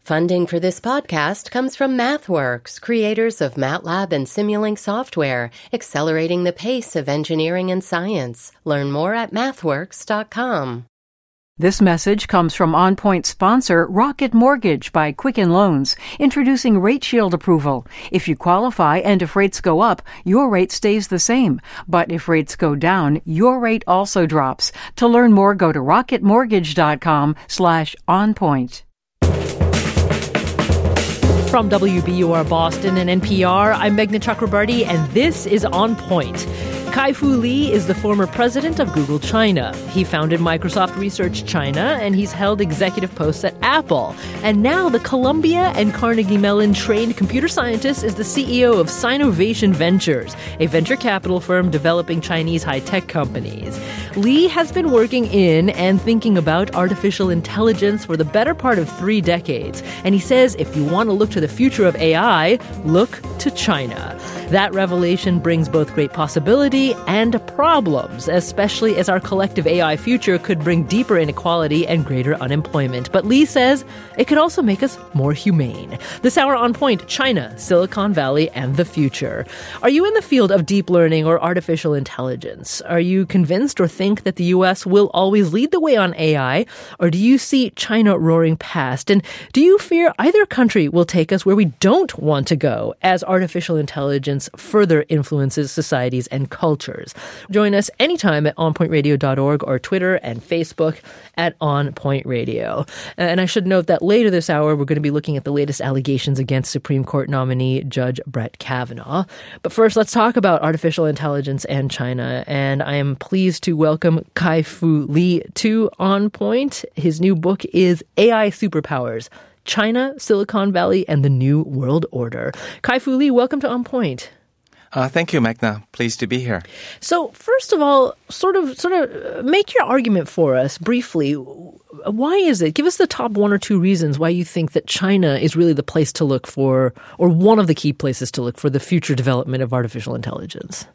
Funding for this podcast comes from MathWorks, creators of MATLAB and Simulink software, accelerating the pace of engineering and science. Learn more at mathworks.com. This message comes from OnPoint sponsor Rocket Mortgage by Quicken Loans, introducing Rate Shield approval. If you qualify and if rates go up, your rate stays the same. But if rates go down, your rate also drops. To learn more, go to rocketmortgage.com/onpoint. From WBUR Boston and NPR, I'm Meghna Chakrabarty, and this is On Point. Kai-Fu Lee is the former president of Google China. He founded Microsoft Research China, and he's held executive posts at Apple. And now the Columbia and Carnegie Mellon-trained computer scientist is the CEO of Sinovation Ventures, a venture capital firm developing Chinese high-tech companies. Lee has been working in and thinking about artificial intelligence for the better part of 3 decades. And he says if you want to look to the future of AI, look to China. That revelation brings both great possibility and problems, especially as our collective AI future could bring deeper inequality and greater unemployment. But Lee says it could also make us more humane. This hour On Point, China, Silicon Valley, and the future. Are you in the field of deep learning or artificial intelligence? Are you convinced or think that the U.S. will always lead the way on AI? Or do you see China roaring past? And do you fear either country will take us where we don't want to go as artificial intelligence further influences societies and cultures? Join us anytime at onpointradio.org or Twitter and Facebook at onpointradio. And I should note that later this hour, we're going to be looking at the latest allegations against Supreme Court nominee Judge Brett Kavanaugh. But first, let's talk about artificial intelligence and China. And I am pleased to welcome Kai-Fu Lee to On Point. His new book is AI Superpowers: China, Silicon Valley, and the New World Order. Kai-Fu Lee, welcome to On Point. Thank you, Meghna. Pleased to be here. So, first of all, sort of make your argument for us briefly. Why is it? Give us the top 1 or 2 reasons why you think that China is really the place to look for, or one of the key places to look for, the future development of artificial intelligence.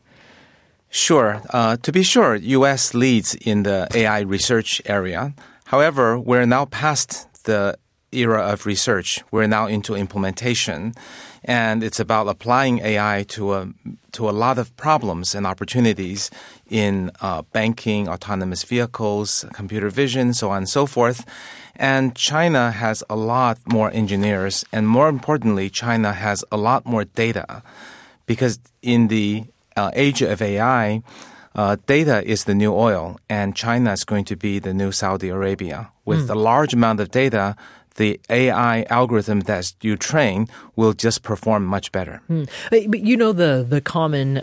Sure. To be sure, U.S. leads in the AI research area. However, we're now past the era of research. We're now into implementation. And it's about applying AI to a lot of problems and opportunities in banking, autonomous vehicles, computer vision, so on and so forth. And China has a lot more engineers. And more importantly, China has a lot more data. Because in the age of AI, data is the new oil. And China is going to be the new Saudi Arabia. With a large amount of data, the AI algorithm that you train will just perform much better. But you know the common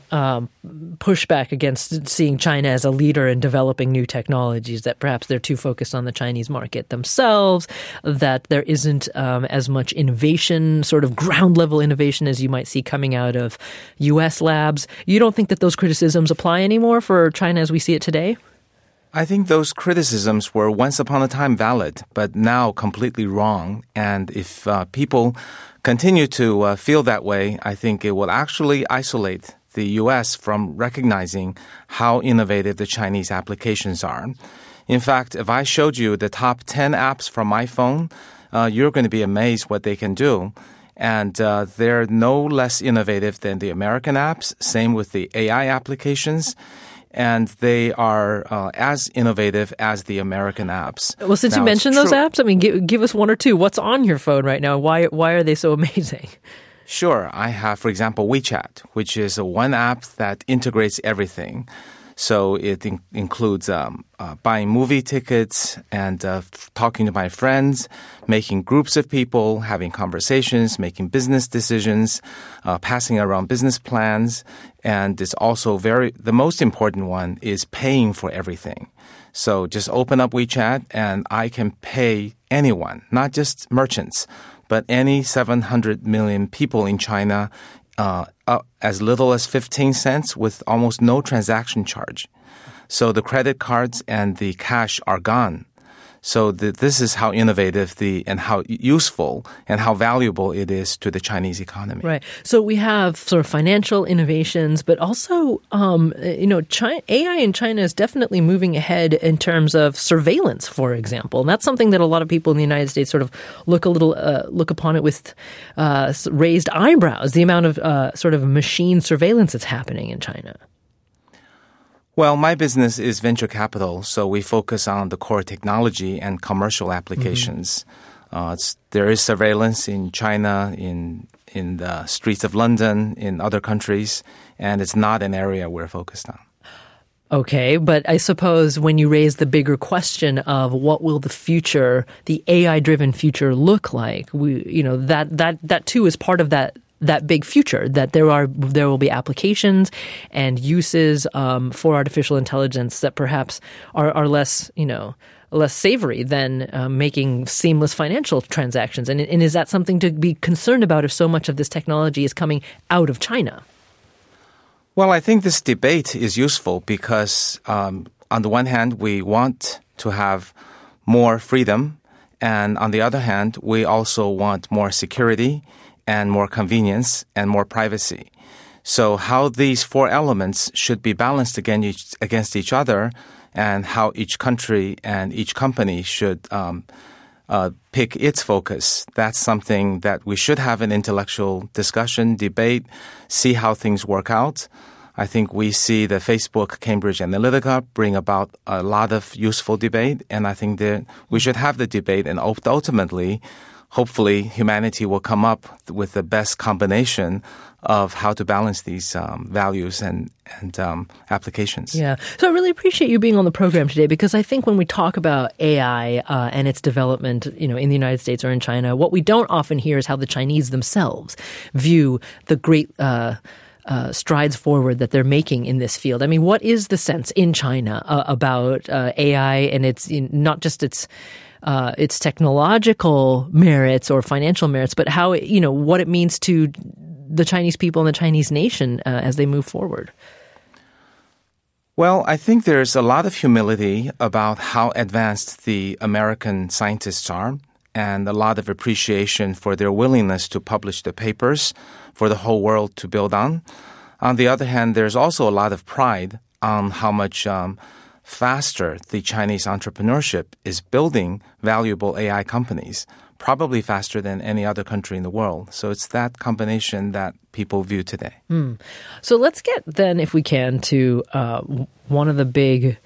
pushback against seeing China as a leader in developing new technologies, that perhaps they're too focused on the Chinese market themselves, that there isn't as much innovation, sort of ground-level innovation as you might see coming out of U.S. labs. You don't think that those criticisms apply anymore for China as we see it today? I think those criticisms were once upon a time valid, but now completely wrong. And if people continue to feel that way, I think it will actually isolate the U.S. from recognizing how innovative the Chinese applications are. In fact, if I showed you the top 10 apps from my phone, you're going to be amazed what they can do. And they're no less innovative than the American apps. Same with the AI applications. And they are as innovative as the American apps. Well, since you mentioned those apps, I mean, give us 1 or 2. What's on your phone right now? Why are they so amazing? Sure. I have, for example, WeChat, which is one app that integrates everything. So it includes buying movie tickets and talking to my friends, making groups of people, having conversations, making business decisions, passing around business plans. And it's also the most important one is paying for everything. So just open up WeChat and I can pay anyone, not just merchants, but any 700 million people in China as little as 15 cents with almost no transaction charge. So the credit cards and the cash are gone. So this is how innovative and how useful and how valuable it is to the Chinese economy. Right. So we have sort of financial innovations, but also, AI in China is definitely moving ahead in terms of surveillance, for example. And that's something that a lot of people in the United States sort of look upon it with raised eyebrows, the amount of sort of machine surveillance that's happening in China. Well, my business is venture capital, so we focus on the core technology and commercial applications. There is surveillance in China, in the streets of London, in other countries, and it's not an area we're focused on. Okay, but I suppose when you raise the bigger question of what will the future, the AI-driven future, look like, that too is part of that big future, that there will be applications and uses for artificial intelligence that perhaps are less savory than making seamless financial transactions. And is that something to be concerned about if so much of this technology is coming out of China? Well, I think this debate is useful because on the one hand, we want to have more freedom, and on the other hand, we also want more security and more convenience and more privacy. So how these four elements should be balanced against each other, and how each country and each company should pick its focus, that's something that we should have an intellectual discussion, debate, see how things work out. I think we see the Facebook Cambridge Analytica bring about a lot of useful debate, and I think that we should have the debate, and ultimately, hopefully, humanity will come up with the best combination of how to balance these values and applications. Yeah. So I really appreciate you being on the program today, because I think when we talk about AI and its development, in the United States or in China, what we don't often hear is how the Chinese themselves view the great strides forward that they're making in this field. I mean, what is the sense in China about AI and its not just its technological merits or financial merits, but how what it means to the Chinese people and the Chinese nation as they move forward? Well, I think there's a lot of humility about how advanced the American scientists are, and a lot of appreciation for their willingness to publish the papers for the whole world to build on. On the other hand, there's also a lot of pride on how much faster the Chinese entrepreneurship is building valuable AI companies, probably faster than any other country in the world. So it's that combination that people view today. So let's get then, if we can, to one of the big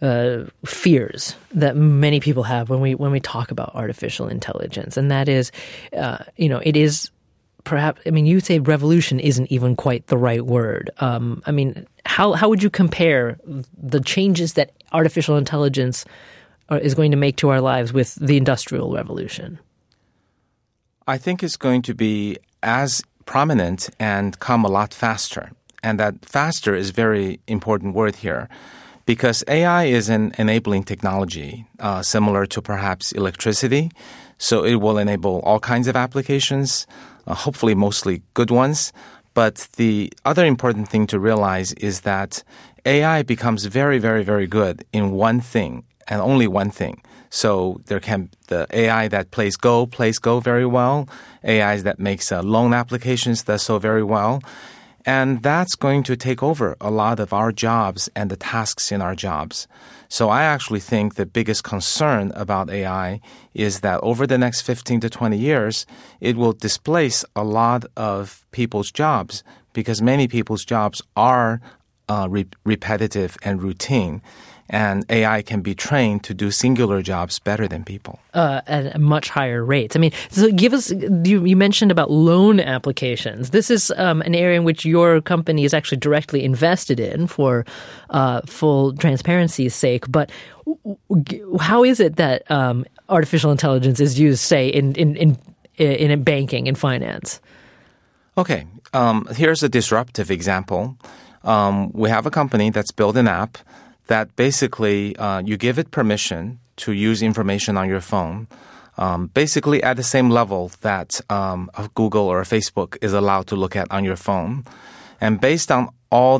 fears that many people have when we talk about artificial intelligence, and that is, it is perhaps. I mean, you say revolution isn't even quite the right word. How would you compare the changes that artificial intelligence is going to make to our lives with the Industrial Revolution? I think it's going to be as prominent and come a lot faster. And that faster is a very important word here, because AI is an enabling technology, similar to perhaps electricity. So it will enable all kinds of applications, hopefully mostly good ones. But the other important thing to realize is that AI becomes very, very, very good in one thing and only one thing. So there can the AI that plays Go very well. AIs that makes loan applications does so very well. And that's going to take over a lot of our jobs and the tasks in our jobs. So I actually think the biggest concern about AI is that over the next 15 to 20 years, it will displace a lot of people's jobs, because many people's jobs are repetitive and routine. And AI can be trained to do singular jobs better than people. At much higher rates. I mean, so give us, you mentioned about loan applications. This is an area in which your company is actually directly invested in for full transparency's sake. But how is it that artificial intelligence is used, say, in banking and finance? Okay. Here's a disruptive example. We have a company that's built an app that basically you give it permission to use information on your phone, basically at the same level that a Google or a Facebook is allowed to look at on your phone. And based on all that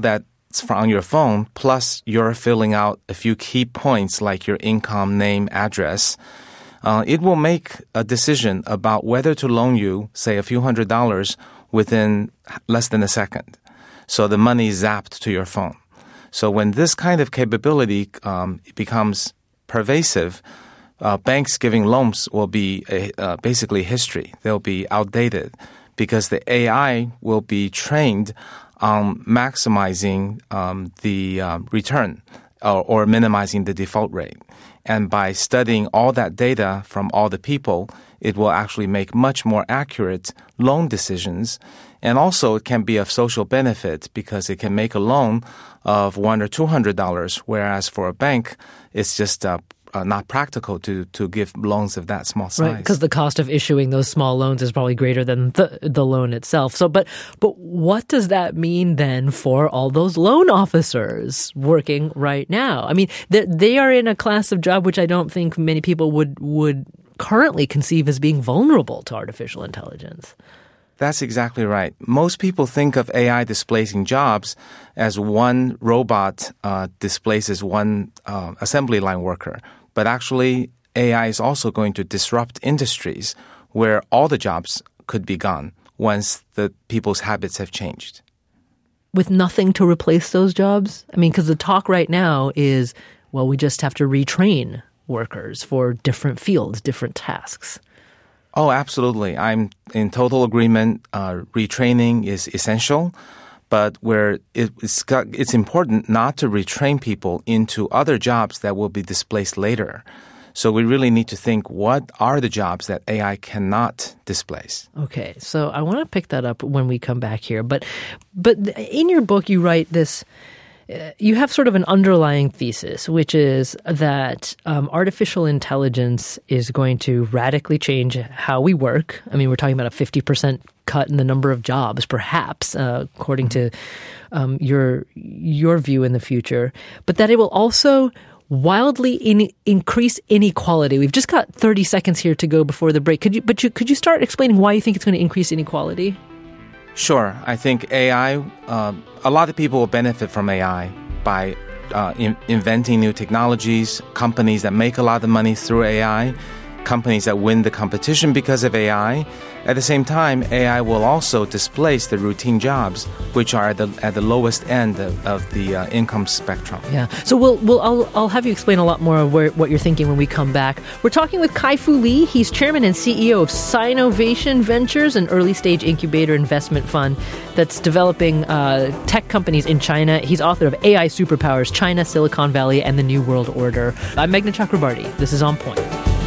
on your phone, plus you're filling out a few key points like your income, name, address, it will make a decision about whether to loan you, say, a few $100s within less than a second. So the money is zapped to your phone. So when this kind of capability becomes pervasive, banks giving loans will be basically history. They'll be outdated because the AI will be trained on maximizing the return or minimizing the default rate. And by studying all that data from all the people, it will actually make much more accurate loan decisions. And also it can be of social benefit because it can make a loan of $100 or $200, whereas for a bank, it's just not practical to give loans of that small size. Right, because the cost of issuing those small loans is probably greater than the loan itself. So, but what does that mean then for all those loan officers working right now? I mean, they are in a class of job which I don't think many people would currently conceive as being vulnerable to artificial intelligence. That's exactly right. Most people think of AI displacing jobs as one robot displaces one assembly line worker. But actually, AI is also going to disrupt industries where all the jobs could be gone once the people's habits have changed. With nothing to replace those jobs? I mean, because the talk right now is, well, we just have to retrain workers for different fields, different tasks. Oh, absolutely. I'm in total agreement. Retraining is essential, but where it's important not to retrain people into other jobs that will be displaced later. So we really need to think, what are the jobs that AI cannot displace? Okay, so I want to pick that up when we come back here. But in your book, you write this. You have sort of an underlying thesis, which is that artificial intelligence is going to radically change how we work. I mean, we're talking about a 50% cut in the number of jobs, perhaps, according to your view in the future. But that it will also wildly increase inequality. We've just got 30 seconds here to go before the break. Could you start explaining why you think it's going to increase inequality? Sure. I think AI, a lot of people will benefit from AI by inventing new technologies, companies that make a lot of money through AI, companies that win the competition because of AI. At the same time, AI will also displace the routine jobs, which are at the lowest end of the income spectrum. Yeah. So I'll have you explain a lot more of what you're thinking when we come back. We're talking with Kai-Fu Lee. He's chairman and CEO of Sinovation Ventures, an early-stage incubator investment fund that's developing tech companies in China. He's author of AI Superpowers, China, Silicon Valley, and the New World Order. I'm Meghna Chakrabarty. This is On Point.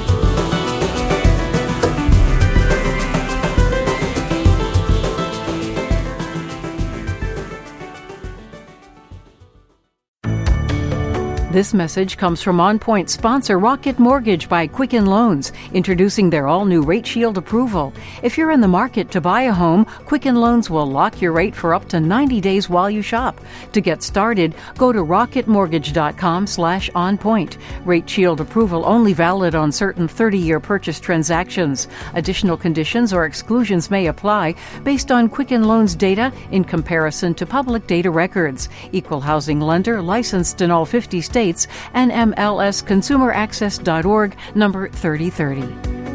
This message comes from On Point sponsor Rocket Mortgage by Quicken Loans, introducing their all-new Rate Shield approval. If you're in the market to buy a home, Quicken Loans will lock your rate for up to 90 days while you shop. To get started, go to rocketmortgage.com/onpoint. Rate Shield approval only valid on certain 30-year purchase transactions. Additional conditions or exclusions may apply based on Quicken Loans data in comparison to public data records. Equal housing lender licensed in all 50 states. NMLSconsumeraccess.org, number 3030.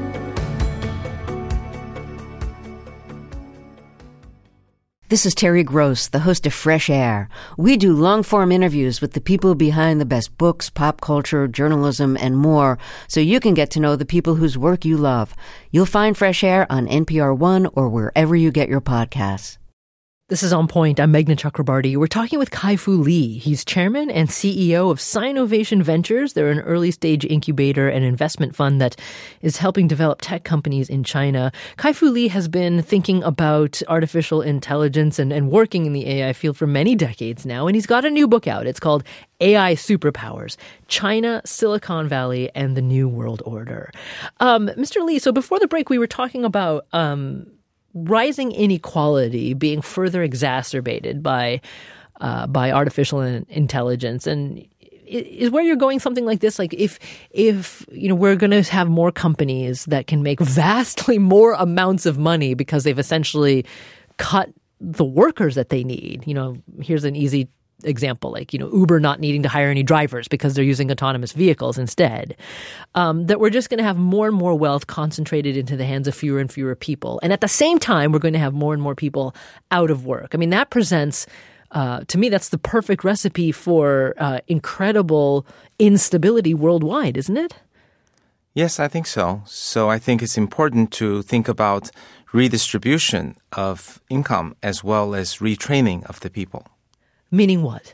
This is Terry Gross, the host of Fresh Air. We do long-form interviews with the people behind the best books, pop culture, journalism, and more, so you can get to know the people whose work you love. You'll find Fresh Air on NPR One or wherever you get your podcasts. This is On Point. I'm Meghna Chakrabarty. We're talking with Kai-Fu Lee. He's chairman and CEO of Sinovation Ventures. They're an early-stage incubator and investment fund that is helping develop tech companies in China. Kai-Fu Lee has been thinking about artificial intelligence and working in the AI field for many decades now, and he's got a new book out. It's called AI Superpowers, China, Silicon Valley, and the New World Order. Mr. Lee, so before the break, we were talking about rising inequality being further exacerbated by artificial intelligence, and is where you're going something like this? Like if you know we're going to have more companies that can make vastly more amounts of money because they've essentially cut the workers that they need. You know, here's an easy example, like, Uber not needing to hire any drivers because they're using autonomous vehicles instead, that we're just going to have more and more wealth concentrated into the hands of fewer and fewer people. And at the same time, we're going to have more and more people out of work. I mean, that presents, to me, that's the perfect recipe for incredible instability worldwide, isn't it? Yes, I think so. So I think it's important to think about redistribution of income as well as retraining of the people. Meaning what?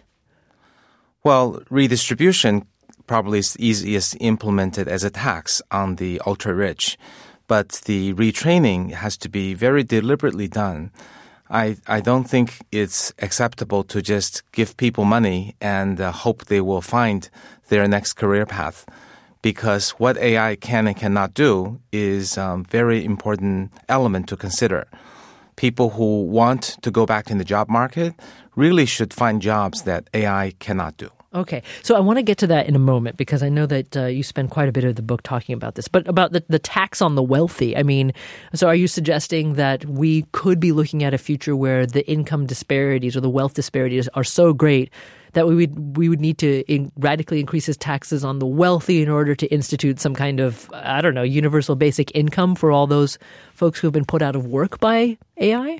Well, redistribution probably is easiest implemented as a tax on the ultra-rich, but the retraining has to be very deliberately done. I don't think it's acceptable to just give people money and hope they will find their next career path, because what AI can and cannot do is a very important element to consider. People who want to go back in the job market really should find jobs that AI cannot do. Okay. So I want to get to that in a moment, because I know that you spend quite a bit of the book talking about this. But about the tax on the wealthy, I mean, so are you suggesting that we could be looking at a future where the income disparities or the wealth disparities are so great that we would need to radically increase his taxes on the wealthy in order to institute some kind of, I don't know, universal basic income for all those folks who have been put out of work by AI?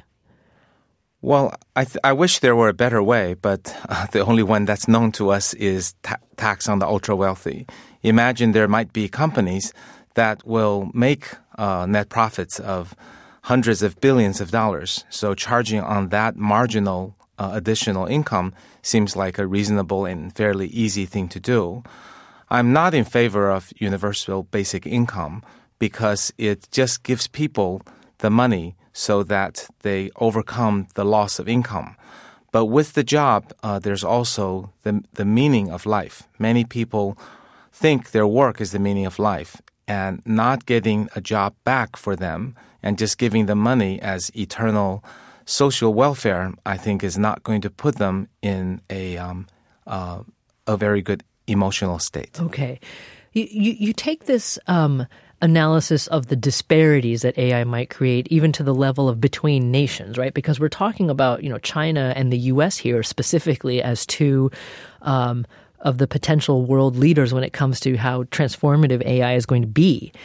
Well, I wish there were a better way, but the only one that's known to us is tax on the ultra-wealthy. Imagine there might be companies that will make net profits of hundreds of billions of dollars. So charging on that marginal additional income seems like a reasonable and fairly easy thing to do. I'm not in favor of universal basic income because it just gives people the money so that they overcome the loss of income. But with the job, there's also the meaning of life. Many people think their work is the meaning of life, and not getting a job back for them and just giving them money as eternal social welfare, I think, is not going to put them in a very good emotional state. Okay. You take this analysis of the disparities that AI might create even to the level of between nations, right? Because we're talking about, China and the U.S. here specifically as two of the potential world leaders when it comes to how transformative AI is going to be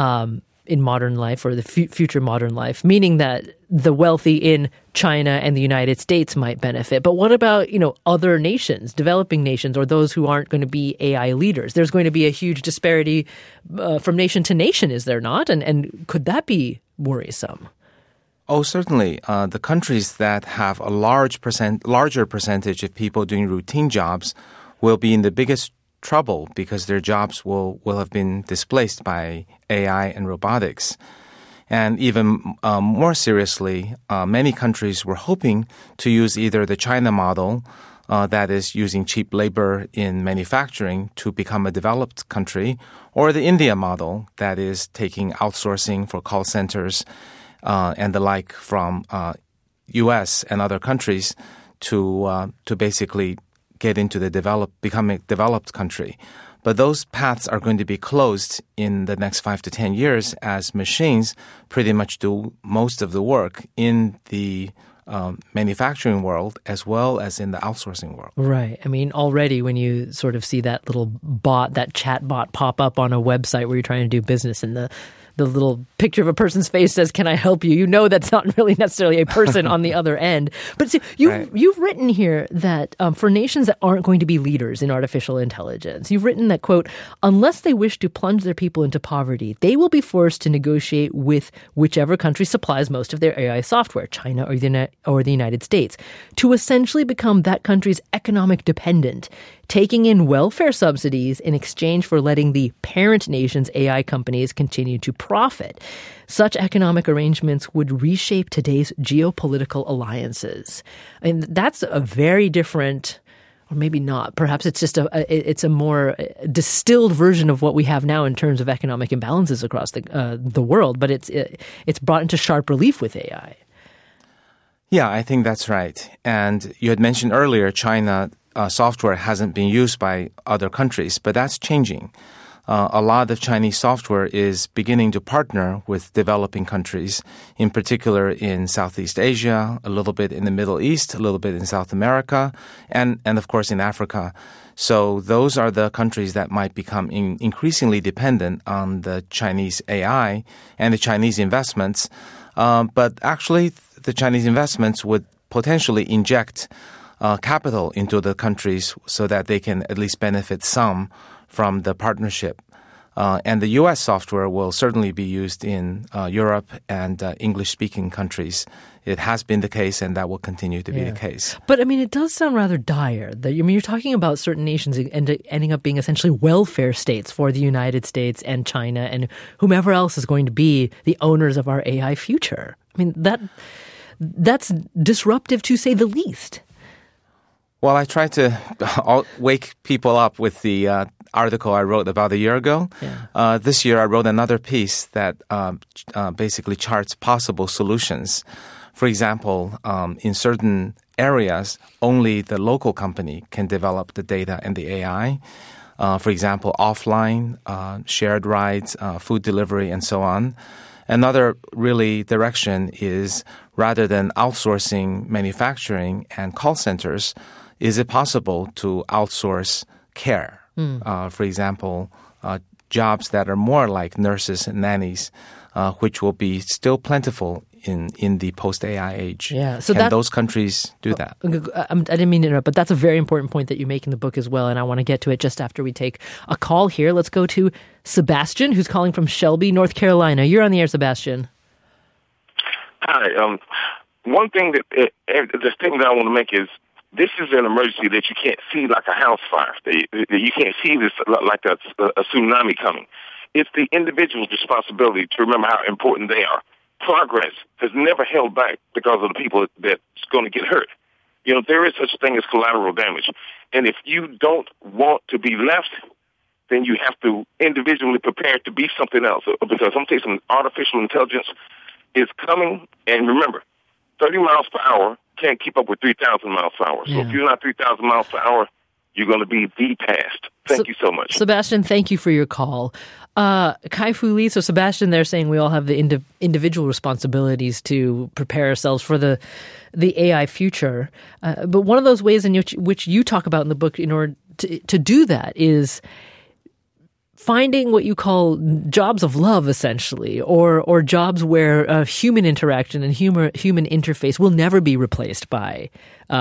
in modern life, or the future modern life, meaning that the wealthy in China and the United States might benefit. But what about, other nations, developing nations, or those who aren't going to be AI leaders? There's going to be a huge disparity from nation to nation, is there not? And could that be worrisome? Oh, certainly. The countries that have a larger percentage of people doing routine jobs will be in the biggest trouble because their jobs will have been displaced by AI and robotics. And even more seriously, many countries were hoping to use either the China model, that is using cheap labor in manufacturing to become a developed country, or the India model, that is taking outsourcing for call centers and the like from U.S. and other countries to basically get into become a developed country. But those paths are going to be closed in the next 5 to 10 years as machines pretty much do most of the work in the manufacturing world as well as in the outsourcing world. Right. I mean, already when you sort of see that little bot, that chat bot pop up on a website where you're trying to do business, and the little picture of a person's face says, "Can I help you?" You know that's not really necessarily a person on the other end. But see, you've written here that for nations that aren't going to be leaders in artificial intelligence, you've written that, quote, "Unless they wish to plunge their people into poverty, they will be forced to negotiate with whichever country supplies most of their AI software, China or the United States, to essentially become that country's economic dependent, taking in welfare subsidies in exchange for letting the parent nation's AI companies continue to profit. Such economic arrangements would reshape today's geopolitical alliances." And that's a very different, or maybe not, perhaps it's just it's a more distilled version of what we have now in terms of economic imbalances across the world, but it's brought into sharp relief with AI. Yeah, I think that's right. And you had mentioned earlier China software hasn't been used by other countries, but that's changing. a lot of Chinese software is beginning to partner with developing countries, in particular in Southeast Asia, a little bit in the Middle East, a little bit in South America, and of course in Africa. So those are the countries that might become increasingly dependent on the Chinese AI and the Chinese investments. But actually, the Chinese investments would potentially inject capital into the countries so that they can at least benefit some from the partnership. And the U.S. software will certainly be used in Europe and English-speaking countries. It has been the case, and that will continue to be the case. But, I mean, it does sound rather dire. You're talking about certain nations ending up being essentially welfare states for the United States and China and whomever else is going to be the owners of our AI future. I mean, that's disruptive to say the least. Well, I try to wake people up with the article I wrote about a year ago. Yeah. This year, I wrote another piece that basically charts possible solutions. For example, in certain areas, only the local company can develop the data and the AI. For example, offline, shared rides, food delivery, and so on. Another really direction is rather than outsourcing manufacturing and call centers, is it possible to outsource care? For example, jobs that are more like nurses and nannies, which will be still plentiful in the post-AI age. Yeah, so can those countries do that? I didn't mean to interrupt, but that's a very important point that you make in the book as well, and I want to get to it just after we take a call here. Let's go to Sebastian, who's calling from Shelby, North Carolina. You're on the air, Sebastian. Hi. One thing the statement that I want to make is this is an emergency that you can't see like a house fire. You can't see this like a tsunami coming. It's the individual's responsibility to remember how important they are. Progress has never held back because of the people that's going to get hurt. There is such a thing as collateral damage. And if you don't want to be left, then you have to individually prepare to be something else. Because I'm telling you something, artificial intelligence is coming. And remember, 30 miles per hour can't keep up with 3,000 miles per hour. So if you're not 3,000 miles per hour, you're going to be passed. Thank you so much. Sebastian, thank you for your call. Kai-Fu Lee, so Sebastian, they're saying we all have the individual responsibilities to prepare ourselves for the AI future. But one of those ways in which you talk about in the book in order to do that is finding what you call jobs of love, essentially, or jobs where human interaction and human interface will never be replaced by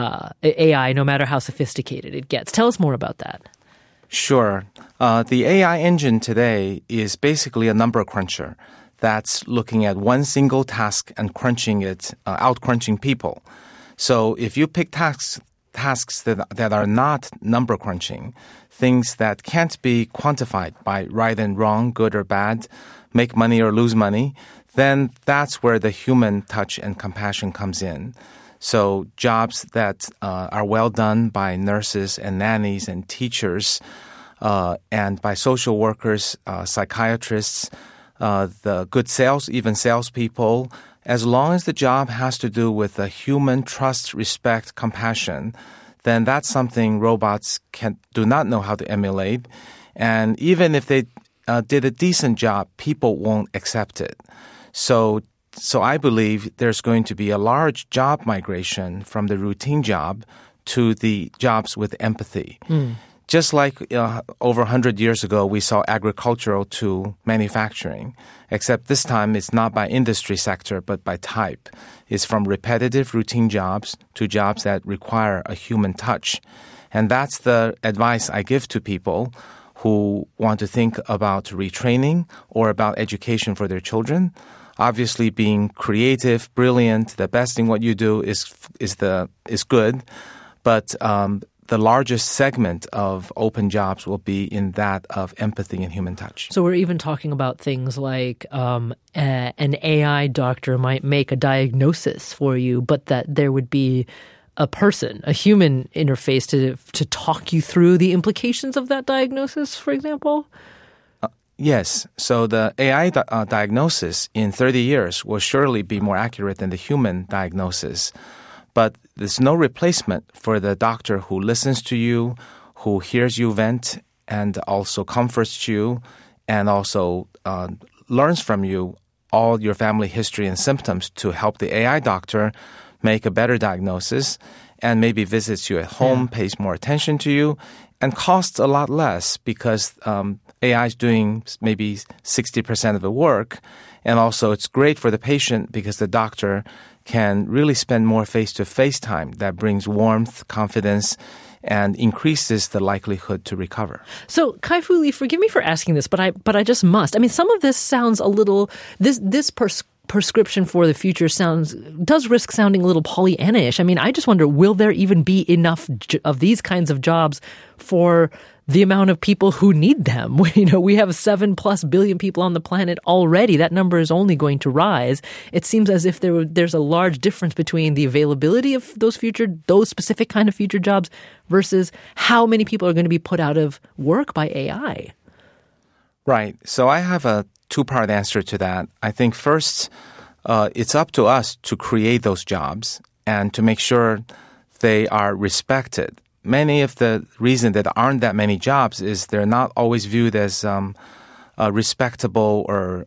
AI, no matter how sophisticated it gets. Tell us more about that. Sure. The AI engine today is basically a number cruncher that's looking at one single task and crunching it, out-crunching people. So if you pick tasks that are not number crunching, things that can't be quantified by right and wrong, good or bad, make money or lose money, then that's where the human touch and compassion comes in. So jobs that are well done by nurses and nannies and teachers and by social workers, psychiatrists, the good even salespeople, as long as the job has to do with the human trust, respect, compassion, then that's something robots do not know how to emulate. And even if they did a decent job, people won't accept it. So I believe there's going to be a large job migration from the routine job to the jobs with empathy. Just like over 100 years ago, we saw agricultural to manufacturing, except this time it's not by industry sector, but by type. It's from repetitive routine jobs to jobs that require a human touch. And that's the advice I give to people who want to think about retraining or about education for their children. Obviously, being creative, brilliant, the best in what you do is good, but the largest segment of open jobs will be in that of empathy and human touch. So we're even talking about things like an AI doctor might make a diagnosis for you, but that there would be a person, a human interface to talk you through the implications of that diagnosis, for example? Yes. So the AI diagnosis in 30 years will surely be more accurate than the human diagnosis. But there's no replacement for the doctor who listens to you, who hears you vent, and also comforts you and also learns from you all your family history and symptoms to help the AI doctor make a better diagnosis and maybe visits you at home, pays more attention to you, and costs a lot less because AI is doing maybe 60% of the work. And also it's great for the patient because the doctor can really spend more face-to-face time. That brings warmth, confidence, and increases the likelihood to recover. So, Kai-Fu Lee, forgive me for asking this, but I just must. I mean, some of this sounds a little, this prescription for the future does risk sounding a little Pollyanna-ish. I mean, I just wonder, will there even be enough of these kinds of jobs for the amount of people who need them? We have 7+ billion people on the planet already. That number is only going to rise. It seems as if there's a large difference between the availability of those specific kind of future jobs versus how many people are going to be put out of work by AI. Right. So I have a two-part answer to that. I think first, it's up to us to create those jobs and to make sure they are respected. Many of the reason that there aren't that many jobs is they're not always viewed as respectable or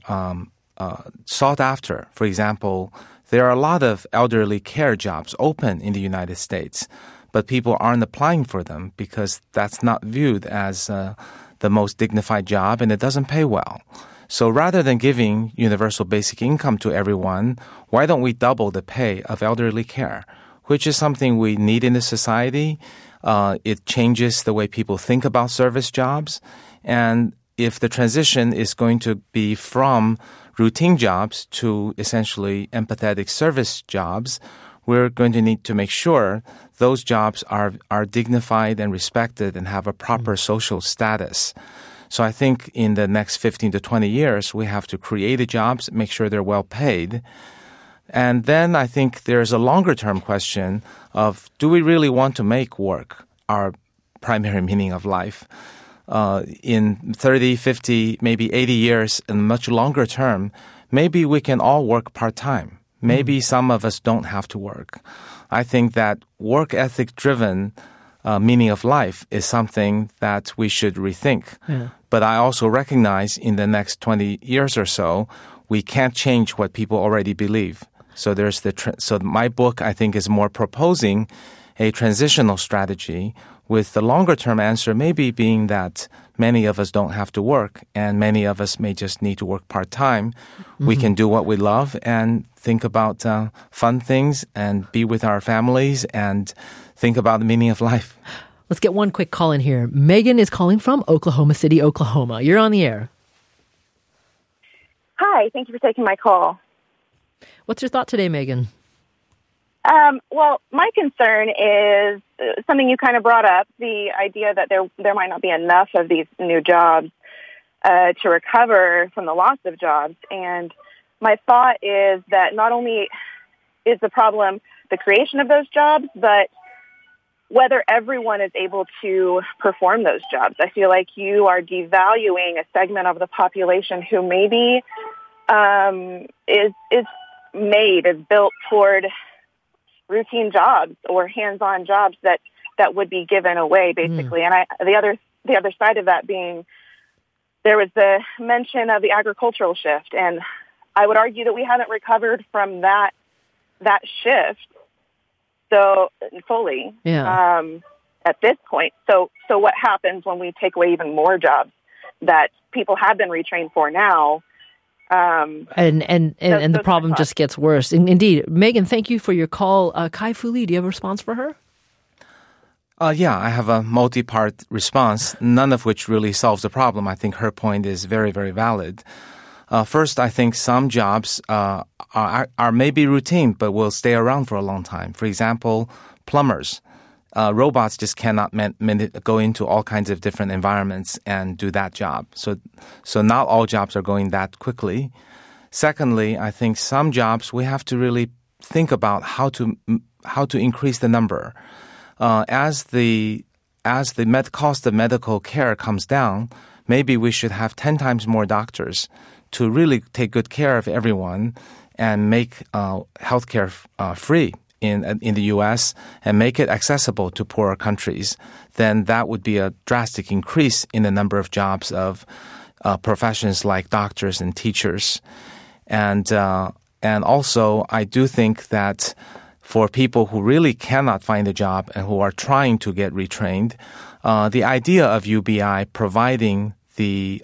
sought after. For example, there are a lot of elderly care jobs open in the United States, but people aren't applying for them because that's not viewed as the most dignified job and it doesn't pay well. So rather than giving universal basic income to everyone, why don't we double the pay of elderly care, which is something we need in the society. It changes the way people think about service jobs. And if the transition is going to be from routine jobs to essentially empathetic service jobs, we're going to need to make sure those jobs are dignified and respected and have a proper social status. So I think in the next 15 to 20 years, we have to create the jobs, make sure they're well paid. And then I think there's a longer-term question of, do we really want to make work our primary meaning of life? In 30, 50, maybe 80 years, and much longer term, maybe we can all work part-time. Maybe some of us don't have to work. I think that work ethic-driven meaning of life is something that we should rethink. Yeah. But I also recognize in the next 20 years or so, we can't change what people already believe. So there's so my book, I think, is more proposing a transitional strategy with the longer-term answer maybe being that many of us don't have to work and many of us may just need to work part-time. Mm-hmm. We can do what we love and think about fun things and be with our families and think about the meaning of life. Let's get one quick call in here. Megan is calling from Oklahoma City, Oklahoma. You're on the air. Hi, thank you for taking my call. What's your thought today, Megan? Well, my concern is something you kind of brought up, the idea that there might not be enough of these new jobs to recover from the loss of jobs. And my thought is that not only is the problem the creation of those jobs, but whether everyone is able to perform those jobs. I feel like you are devaluing a segment of the population who maybe is built toward routine jobs or hands-on jobs that would be given away, basically. And the other side of that being, there was the mention of the agricultural shift, and I would argue that we haven't recovered from that shift so fully at this point. So what happens when we take away even more jobs that people have been retrained for now? And the problem just gets worse. Indeed. Megan, thank you for your call. Kai-Fu Lee, do you have a response for her? Yeah, I have a multi-part response, none of which really solves the problem. I think her point is very, very valid. First, I think some jobs are maybe routine, but will stay around for a long time. For example, plumbers. Robots just cannot go into all kinds of different environments and do that job. So not all jobs are going that quickly. Secondly, I think some jobs we have to really think about how to increase the number. As the cost of medical care comes down, maybe we should have 10 times more doctors to really take good care of everyone and make healthcare free in the U.S. and make it accessible to poorer countries, then that would be a drastic increase in the number of jobs of professions like doctors and teachers. And also, I do think that for people who really cannot find a job and who are trying to get retrained, the idea of UBI providing the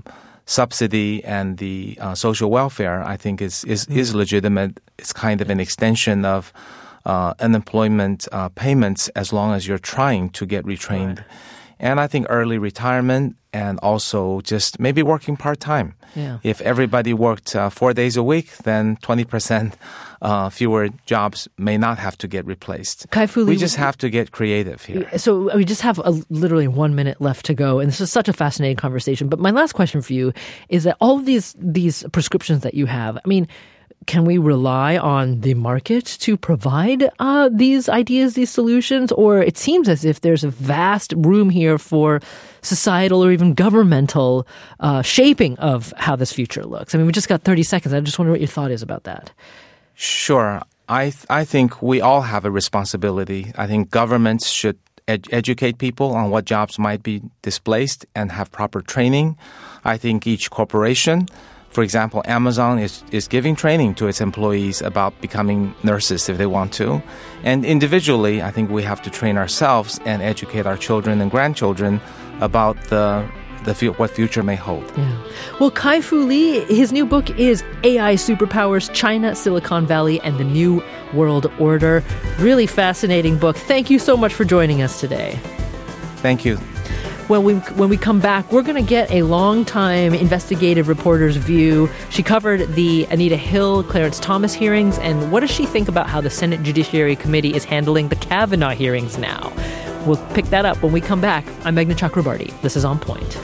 subsidy and the social welfare, I think, is legitimate. It's kind of an extension of unemployment payments as long as you're trying to get retrained. Right. And I think early retirement and also just maybe working part-time. Yeah. If everybody worked 4 days a week, then 20% fewer jobs may not have to get replaced. Kai-Fu Lee, we just have to get creative here. So we just have literally 1 minute left to go, and this is such a fascinating conversation. But my last question for you is that all of these prescriptions that you have, I mean, can we rely on the market to provide these ideas, these solutions? Or it seems as if there's a vast room here for societal or even governmental shaping of how this future looks. I mean, we just got 30 seconds. I just wonder what your thought is about that. Sure. I think we all have a responsibility. I think governments should educate people on what jobs might be displaced and have proper training. I think each corporation, for example, Amazon is giving training to its employees about becoming nurses if they want to. And individually, I think we have to train ourselves and educate our children and grandchildren about what future may hold. Yeah. Well, Kai-Fu Lee, his new book is AI Superpowers, China, Silicon Valley, and the New World Order. Really fascinating book. Thank you so much for joining us today. Thank you. When we come back, we're going to get a long-time investigative reporter's view. She covered the Anita Hill, Clarence Thomas hearings, and what does she think about how the Senate Judiciary Committee is handling the Kavanaugh hearings now? We'll pick that up when we come back. I'm Meghna Chakrabarty. This is On Point.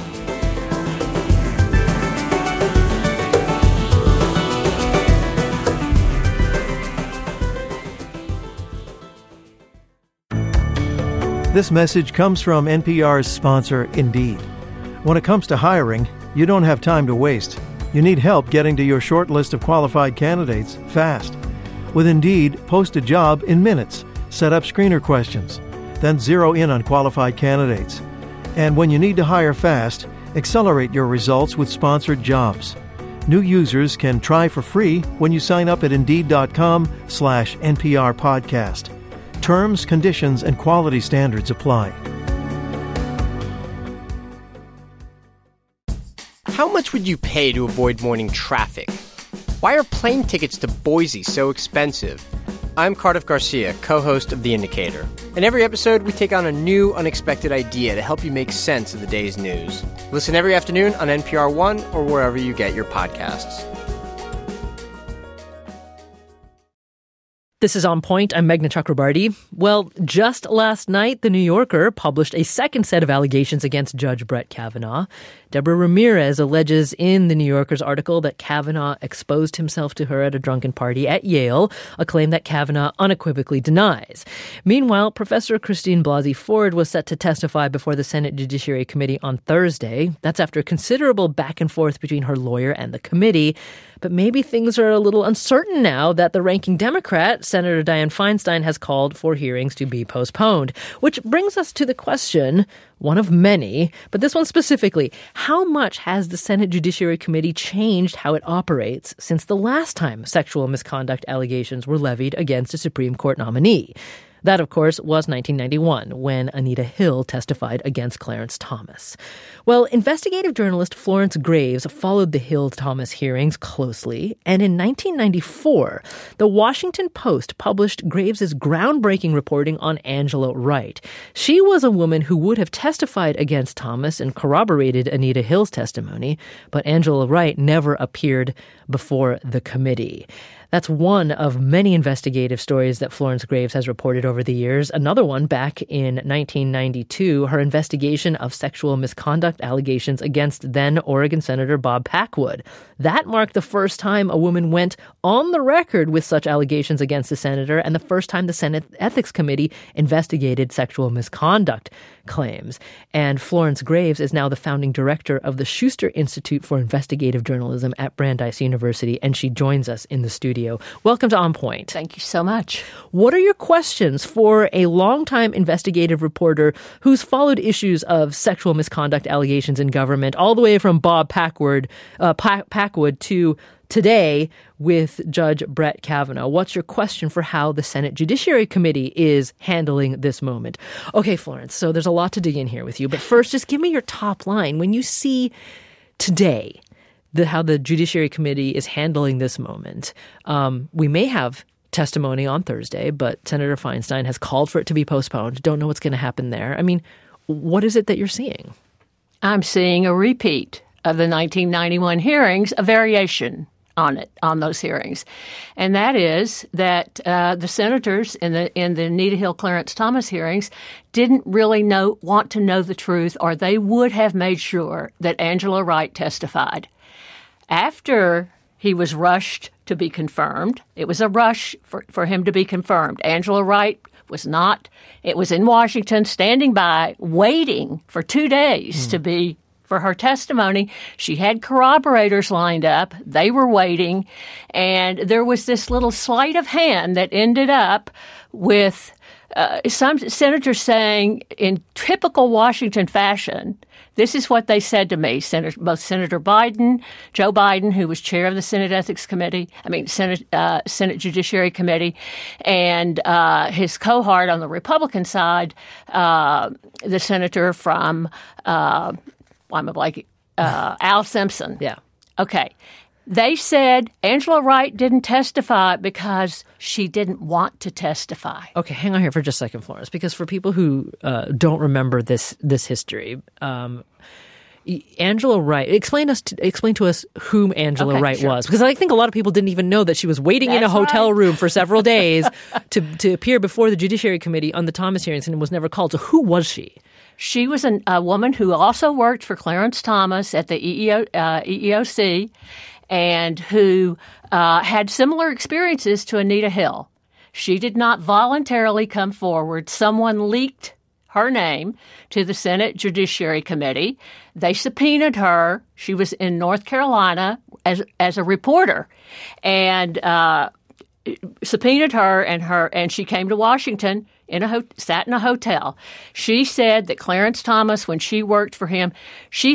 This message comes from NPR's sponsor, Indeed. When it comes to hiring, you don't have time to waste. You need help getting to your short list of qualified candidates fast. With Indeed, post a job in minutes, set up screener questions, then zero in on qualified candidates. And when you need to hire fast, accelerate your results with sponsored jobs. New users can try for free when you sign up at Indeed.com/NPR podcast. Terms, conditions, and quality standards apply. How much would you pay to avoid morning traffic? Why are plane tickets to Boise so expensive? I'm Cardiff Garcia, co-host of The Indicator. In every episode, we take on a new, unexpected idea to help you make sense of the day's news. Listen every afternoon on NPR One or wherever you get your podcasts. This is On Point. I'm Meghna Chakrabarty. Well, just last night, The New Yorker published a second set of allegations against Judge Brett Kavanaugh. Deborah Ramirez alleges in The New Yorker's article that Kavanaugh exposed himself to her at a drunken party at Yale, a claim that Kavanaugh unequivocally denies. Meanwhile, Professor Christine Blasey Ford was set to testify before the Senate Judiciary Committee on Thursday. That's after considerable back and forth between her lawyer and the committee. But maybe things are a little uncertain now that the ranking Democrat, Senator Dianne Feinstein, has called for hearings to be postponed. Which brings us to the question, one of many, but this one specifically, how much has the Senate Judiciary Committee changed how it operates since the last time sexual misconduct allegations were levied against a Supreme Court nominee? That, of course, was 1991, when Anita Hill testified against Clarence Thomas. Well, investigative journalist Florence Graves followed the Hill-Thomas hearings closely, and in 1994, the Washington Post published Graves' groundbreaking reporting on Angela Wright. She was a woman who would have testified against Thomas and corroborated Anita Hill's testimony, but Angela Wright never appeared before the committee. That's one of many investigative stories that Florence Graves has reported over the years. Another one back in 1992, her investigation of sexual misconduct allegations against then Oregon Senator Bob Packwood. That marked the first time a woman went on the record with such allegations against the senator and the first time the Senate Ethics Committee investigated sexual misconduct claims. And Florence Graves is now the founding director of the Schuster Institute for Investigative Journalism at Brandeis University, and she joins us in the studio studio. Welcome to On Point. Thank you so much. What are your questions for a longtime investigative reporter who's followed issues of sexual misconduct allegations in government all the way from Bob Packwood to today with Judge Brett Kavanaugh? What's your question for how the Senate Judiciary Committee is handling this moment? Okay, Florence, so there's a lot to dig in here with you. But first, just give me your top line. When you see today how the Judiciary Committee is handling this moment, we may have testimony on Thursday, but Senator Feinstein has called for it to be postponed. Don't know what's going to happen there. I mean, what is it that you're seeing? I'm seeing a repeat of the 1991 hearings, a variation on those hearings. And that is that the senators in the Anita Hill Clarence Thomas hearings didn't really want to know the truth, or they would have made sure that Angela Wright testified. After he was rushed to be confirmed, it was a rush for him to be confirmed. Angela Wright was not. It was in Washington, standing by, waiting for 2 days for her testimony. She had corroborators lined up. They were waiting. And there was this little sleight of hand that ended up with some senators saying, in typical Washington fashion, this is what they said to me. Both Senator Biden, Joe Biden, who was chair of the Senate Senate Judiciary Committee, and his cohort on the Republican side, the senator from Al Simpson. Yeah. Okay. They said Angela Wright didn't testify because she didn't want to testify. Okay, hang on here for just a second, Florence, because for people who don't remember this history, Angela Wright, explain to us whom Angela Wright was, because I think a lot of people didn't even know that she was waiting in a hotel room for several days to appear before the Judiciary Committee on the Thomas hearings and was never called. So who was she? She was a woman who also worked for Clarence Thomas at the EEOC and who had similar experiences to Anita Hill. She did not voluntarily come forward. Someone leaked her name to the Senate Judiciary Committee. They subpoenaed her. She was in North Carolina as a reporter, and subpoenaed her, and she came to Washington sat in a hotel. She said that Clarence Thomas, when she worked for him, she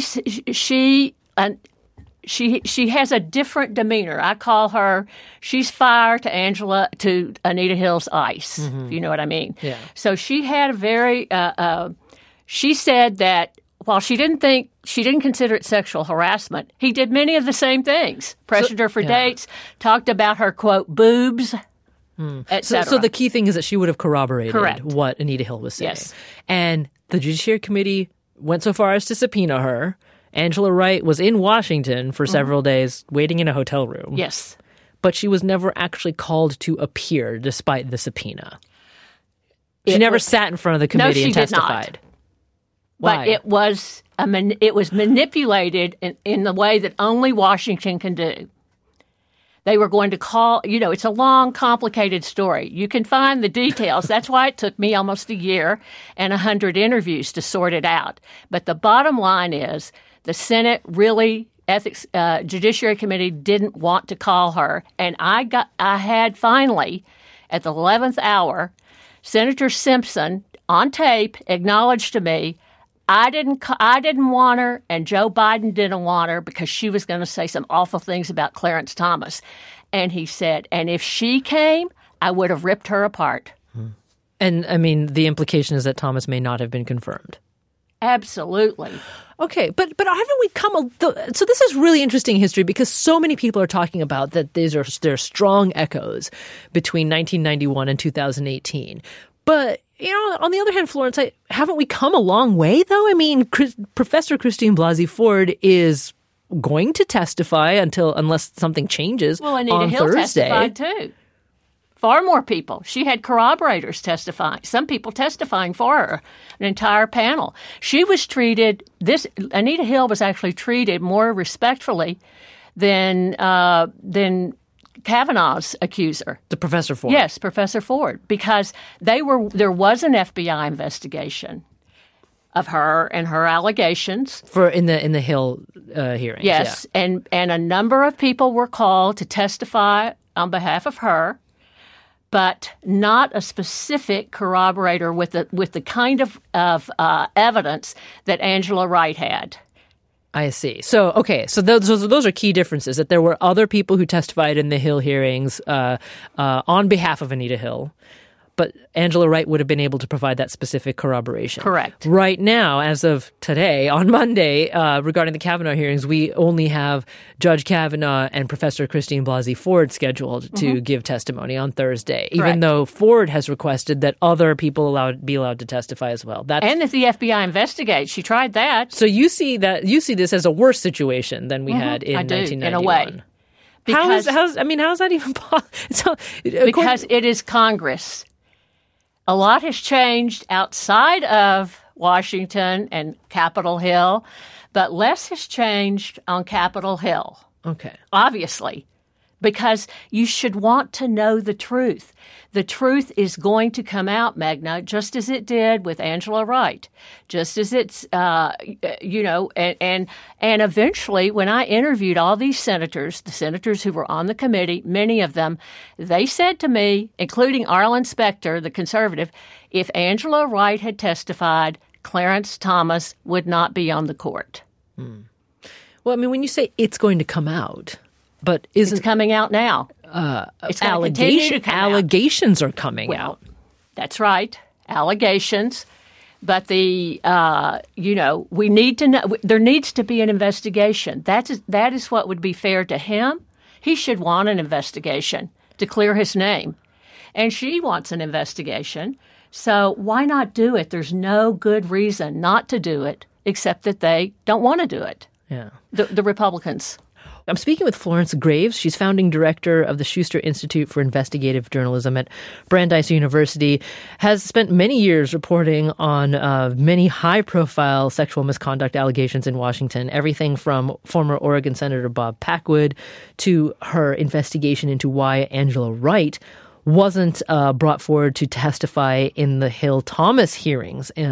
has a different demeanor. I call her, she's fire to Anita Hill's ice, if you know what I mean. Yeah. So she had a very, she said that while she didn't consider it sexual harassment, he did many of the same things. Pressured her for dates, talked about her, quote, boobs, etc. So the key thing is that she would have corroborated Correct. what Anita Hill was saying. Yes. And the Judiciary Committee went so far as to subpoena her. Angela Wright was in Washington for several days, waiting in a hotel room. Yes. But she was never actually called to appear despite the subpoena. She never sat in front of the committee and testified. Why? But it was manipulated in the way that only Washington can do. They were going to call, it's a long, complicated story. You can find the details. That's why it took me almost a year and 100 interviews to sort it out. But the bottom line is the Senate Judiciary Committee didn't want to call her. And I had finally, at the 11th hour, Senator Simpson on tape acknowledged to me, I didn't want her, and Joe Biden didn't want her because she was going to say some awful things about Clarence Thomas. And he said, and if she came, I would have ripped her apart. And, I mean, the implication is that Thomas may not have been confirmed. Absolutely. Okay, but haven't we so this is really interesting history because so many people are talking about that there are strong echoes between 1991 and 2018. But, on the other hand, Florence, haven't we come a long way, though? I mean, Professor Christine Blasey Ford is going to testify unless something changes on Thursday. Well, Anita Hill testified, too. Far more people. She had corroborators testifying, some people testifying for her, an entire panel. She was Anita Hill was actually treated more respectfully than Kavanaugh's accuser. The Professor Ford. Yes, Professor Ford, because there was an FBI investigation of her and her allegations. In the Hill hearings. Yes, yeah. and a number of people were called to testify on behalf of her, but not a specific corroborator with the kind of evidence that Angela Wright had. I see. So, okay. So those are key differences, that there were other people who testified in the Hill hearings on behalf of Anita Hill, but Angela Wright would have been able to provide that specific corroboration. Correct. Right now, as of today, on Monday, regarding the Kavanaugh hearings, we only have Judge Kavanaugh and Professor Christine Blasey Ford scheduled to give testimony on Thursday, even though Ford has requested that other people be allowed to testify as well. And if the FBI investigates, she tried that. So you see this as a worse situation than we had in 1991. In a way. How is that even possible? Because it is Congress. A lot has changed outside of Washington and Capitol Hill, but less has changed on Capitol Hill. Okay. Obviously, because you should want to know the truth. The truth is going to come out, Magna, just as it did with Angela Wright, just as it's, and eventually when I interviewed all these senators, the senators who were on the committee, many of them, they said to me, including Arlen Specter, the conservative, if Angela Wright had testified, Clarence Thomas would not be on the court. Well, I mean, when you say it's going to come out, but it's coming out now. It's allegations are coming out. That's right, allegations. But we need to know. There needs to be an investigation. That is what would be fair to him. He should want an investigation to clear his name, and she wants an investigation. So why not do it? There's no good reason not to do it, except that they don't want to do it. Yeah, the Republicans. I'm speaking with Florence Graves. She's founding director of the Schuster Institute for Investigative Journalism at Brandeis University, has spent many years reporting on many high-profile sexual misconduct allegations in Washington, everything from former Oregon Senator Bob Packwood to her investigation into why Angela Wright wasn't brought forward to testify in the Hill-Thomas hearings in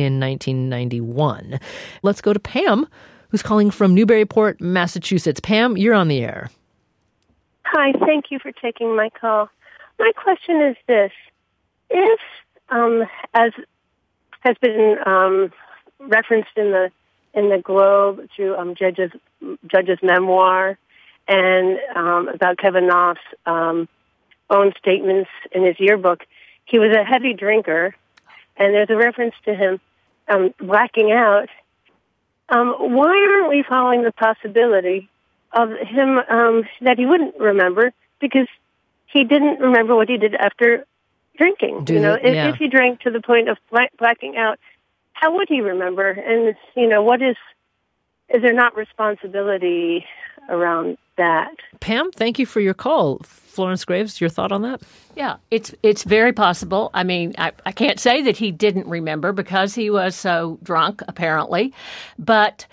1991. Let's go to Pam, who's calling from Newburyport, Massachusetts. Pam, you're on the air. Hi, thank you for taking my call. My question is this. If, as has been referenced in the Globe through Judge's memoir and about Kevin Knopf's own statements in his yearbook, he was a heavy drinker, and there's a reference to him blacking out. Why aren't we following the possibility of him that he wouldn't remember, because he didn't remember what he did after drinking? If he drank to the point of blacking out, how would he remember? And is there not responsibility around that? Pam, thank you for your call. Florence Graves, your thought on that? Yeah, it's very possible. I mean, I can't say that he didn't remember because he was so drunk, apparently. But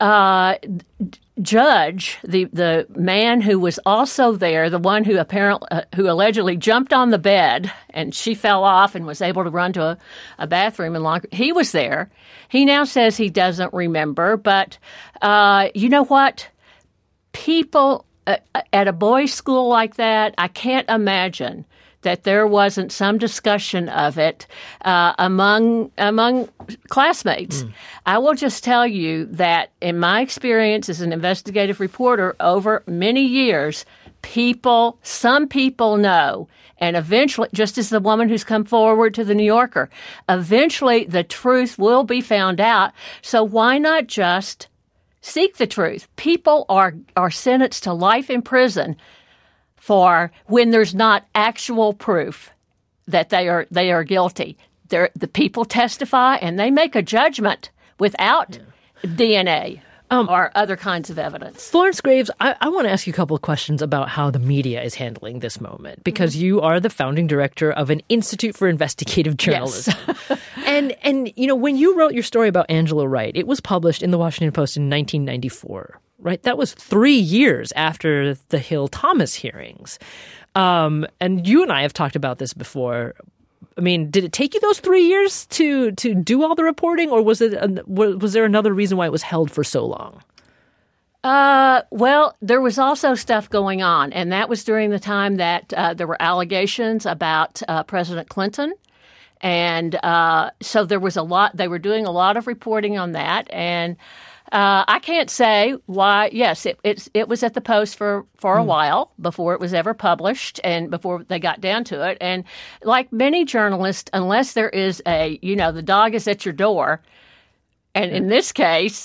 Judge, the man who was also there, the one who allegedly jumped on the bed and she fell off and was able to run to a bathroom and locker, he was there. He now says he doesn't remember. But you know what? People at a boys' school like that, I can't imagine that there wasn't some discussion of it among classmates. I will just tell you that in my experience as an investigative reporter over many years, some people know, and eventually, just as the woman who's come forward to the New Yorker, eventually the truth will be found out. So why not just seek the truth? People are sentenced to life in prison for when there's not actual proof that they are guilty. The people testify and they make a judgment without DNA or other kinds of evidence. Florence Graves, I want to ask you a couple of questions about how the media is handling this moment, because you are the founding director of an Institute for Investigative Journalism. Yes. And when you wrote your story about Angela Wright, it was published in the Washington Post in 1994, right? That was 3 years after the Hill-Thomas hearings. And you and I have talked about this before. I mean, did it take you those 3 years to do all the reporting, or was there another reason why it was held for so long? Well, there was also stuff going on, and that was during the time that there were allegations about President Clinton. And so there was a lot. They were doing a lot of reporting on that, and I can't say why. Yes, it was at the Post for a while before it was ever published and before they got down to it. And like many journalists, unless there is the dog is at your door, and in this case,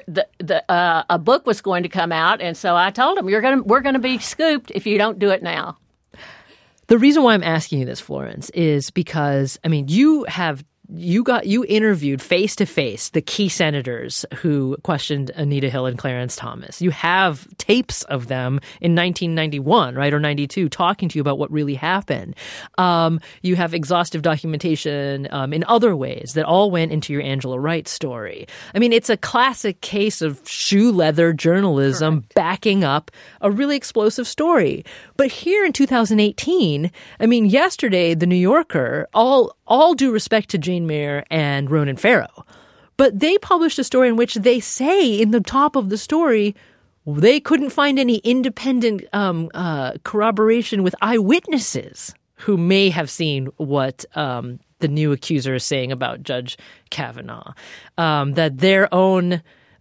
a book was going to come out, and so I told them we're going to be scooped if you don't do it now. The reason why I'm asking you this, Florence, is because you interviewed face to face the key senators who questioned Anita Hill and Clarence Thomas. You have tapes of them in 1991, right, or 92, talking to you about what really happened. You have exhaustive documentation in other ways that all went into your Angela Wright story. It's a classic case of shoe leather journalism backing up a really explosive story. But here in 2018, yesterday, The New Yorker, all due respect to Jane Mayer and Ronan Farrow, but they published a story in which they say in the top of the story they couldn't find any independent corroboration with eyewitnesses who may have seen what the new accuser is saying about Judge Kavanaugh, that their own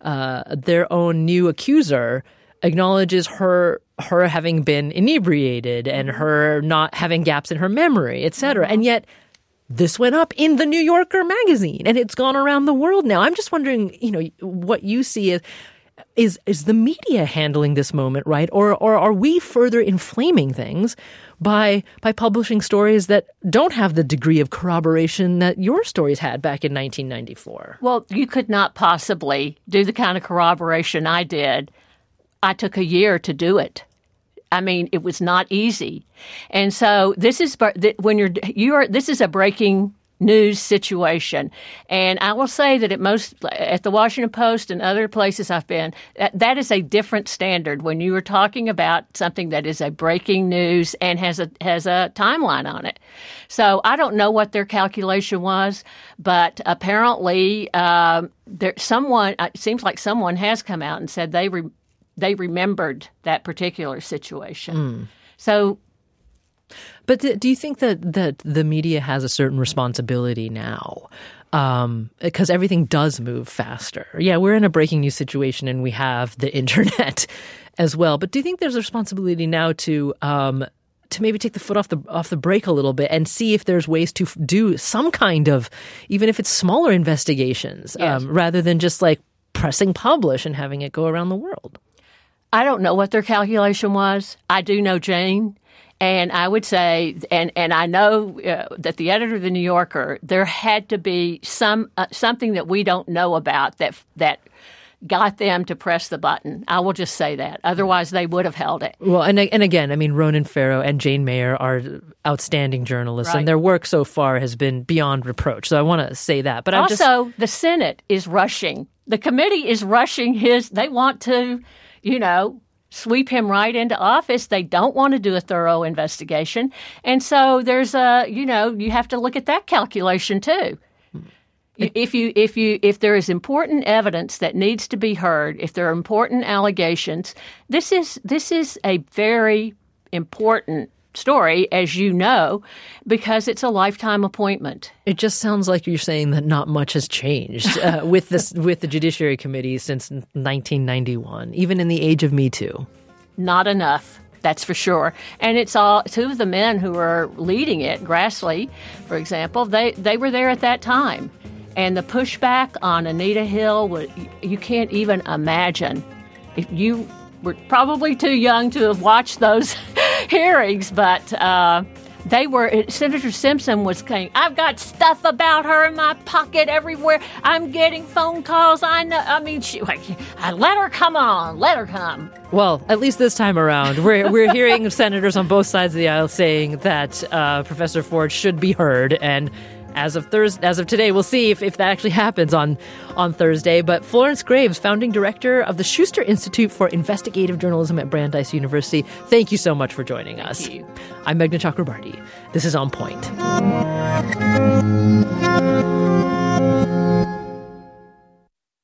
new accuser acknowledges her having been inebriated and her not having gaps in her memory, et cetera. And yet this went up in the New Yorker magazine and it's gone around the world now. I'm just wondering, what you see is the media handling this moment right? Or are we further inflaming things by publishing stories that don't have the degree of corroboration that your stories had back in 1994? Well, you could not possibly do the kind of corroboration I did. I took a year to do it. It was not easy. And so this is this is a breaking news situation. And I will say that at the Washington Post and other places I've been, that is a different standard when you are talking about something that is a breaking news and has a timeline on it. So I don't know what their calculation was, but apparently it seems like someone has come out and said they remembered that particular situation. So, but do you think that the media has a certain responsibility now? Because everything does move faster. Yeah, we're in a breaking news situation and we have the internet as well. But do you think there's a responsibility now to maybe take the foot off the brake a little bit and see if there's ways to do some kind of, even if it's smaller investigations, rather than just like pressing publish and having it go around the world? I don't know what their calculation was. I do know Jane, and I would say, and I know that the editor of the New Yorker, there had to be something that we don't know about that got them to press the button. I will just say that. Otherwise, they would have held it. Well, and again, Ronan Farrow and Jane Mayer are outstanding journalists, and their work so far has been beyond reproach. So I want to say that. But also, the Senate is rushing. The committee is rushing they want to, sweep him right into office. They don't want to do a thorough investigation. And so there's you have to look at that calculation too. If there is important evidence that needs to be heard, if there are important allegations, this is a very important story, as you know, because it's a lifetime appointment. It just sounds like you're saying that not much has changed with the Judiciary Committee since 1991, even in the age of Me Too. Not enough. That's for sure. And it's all two of the men who are leading it, Grassley, for example, they were there at that time. And the pushback on Anita Hill, you can't even imagine. If you were probably too young to have watched those hearings, but Senator Simpson was saying, I've got stuff about her in my pocket everywhere. I'm getting phone calls. Let her come on. Let her come. Well, at least this time around, we're hearing senators on both sides of the aisle saying that Professor Ford should be heard, and as of today, we'll see if that actually happens on Thursday. But Florence Graves, founding director of the Schuster Institute for Investigative Journalism at Brandeis University, thank you so much for joining us. Thank you. I'm Meghna Chakrabarti. This is On Point.